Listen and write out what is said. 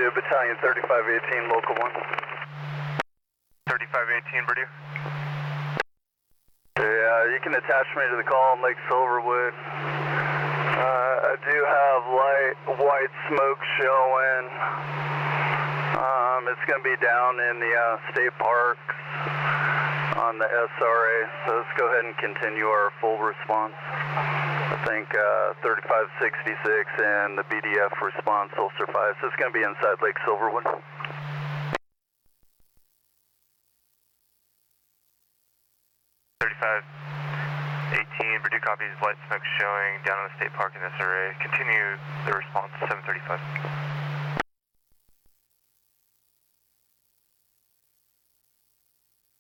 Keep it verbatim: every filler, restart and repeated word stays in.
Purdue, Battalion thirty-five eighteen, local one. thirty-five eighteen, Purdue. Yeah, you can attach me to the call on Lake Silverwood. Uh, I do have light white smoke showing. Um, it's going to be down in the uh, state parks on the S R A, so let's go ahead and continue our full response. I think uh, thirty-five sixty-six and the B D F response will survive, so it's going to be inside Lake Silverwood. thirty-five eighteen, Purdue copies, light smoke showing down in the state park in S R A. Continue the response, seven thirty-five.